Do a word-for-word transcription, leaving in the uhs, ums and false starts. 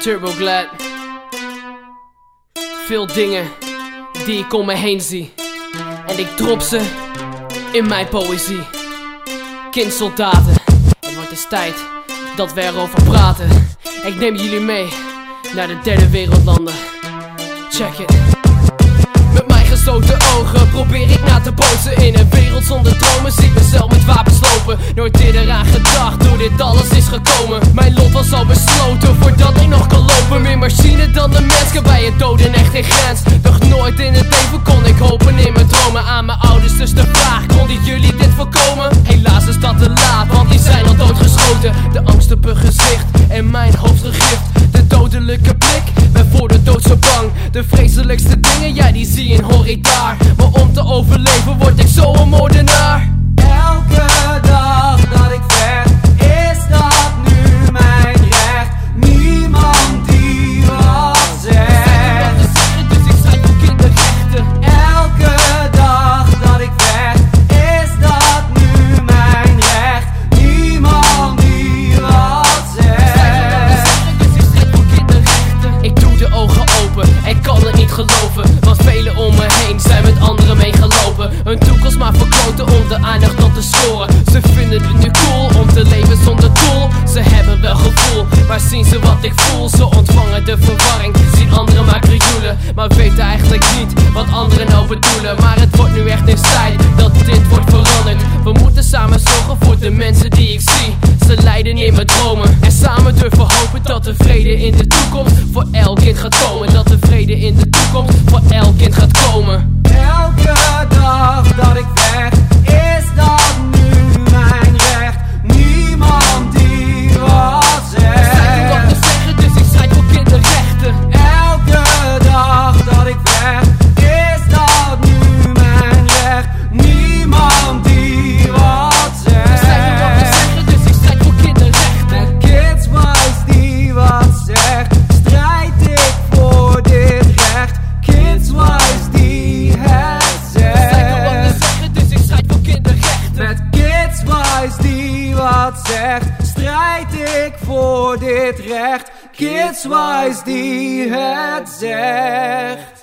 Turboglad. Veel dingen die ik om me heen zie, en ik drop ze in mijn poëzie. Kindsoldaten, het wordt eens tijd dat we erover praten. Ik neem jullie mee naar de derde wereldlanden. Check it. Met mijn gesloten ogen probeer ik na te bootsen in een wereld zonder dromen. Zie ik mezelf met wapens lopen. Nooit eerder aan gedacht hoe dit alles is gekomen. Mijn lot was al besloten voordat ik nog kon lopen. Meer machine dan de mens, kan bij het doden echt geen grens. Doch nooit in het leven kon ik hopen in mijn dromen. Aan mijn ouders dus de vraag, konden jullie dit voorkomen? Helaas is dat te laat, want die zijn al doodgeschoten. De angst op hun gezicht en mijn hoofd gegrift. De dodelijke blik, ben voor de dood zo bang. De vreselijkste dingen, ja die zie en hoor ik daar. Maar om te overleven word ik zo een moordenaar. Elke dag dat ik vecht, is dat nu mijn recht. Niemand die wat zegt. Dus ik strijd voor kinderrechten. Elke dag dat ik vecht, is dat nu mijn recht. Niemand die wat zegt. Dus ik strijd voor kinderrechten. Ik doe de ogen open en kan het niet geloven, want velen om me heen zijn met anderen meegelopen. Hun toekomst maar verkloten om de aandacht op te scoren. Ze vinden het nu cool om te leven zonder doel. Ze hebben wel gevoel, maar zien ze wat ik voel? Ze ontvangen de verwarring, zien anderen maar krioelen, maar weten eigenlijk niet wat anderen nou bedoelen. Maar het wordt nu echt eens tijd dat dit wordt veranderd. We moeten samen zorgen voor de mensen die ik zie. Ze lijden in mijn dromen en samen durven hopen dat de vrede in de toekomst voor elk kind gaat komen. Dat de vrede in de toekomst voor elk kind gaat komen. Elke dag dat ik vecht, is dat nu mijn recht. Niemand die wat zegt. Er zijn wat te zeggen, dus ik strijd voor kinderrechten. Elke dag dat ik vecht, is dat nu mijn recht. Niemand die wat zegt. Er zijn wat te zeggen, dus ik strijd voor kinderrechten. De kids wise die wat zegt, strijd ik voor dit recht. Kids wise die het zegt. Er zijn wat te zeggen, dus ik strijd voor kinderrechten. Met kids wise die wat zegt, strijd ik voor dit recht. Kids wise die het zegt.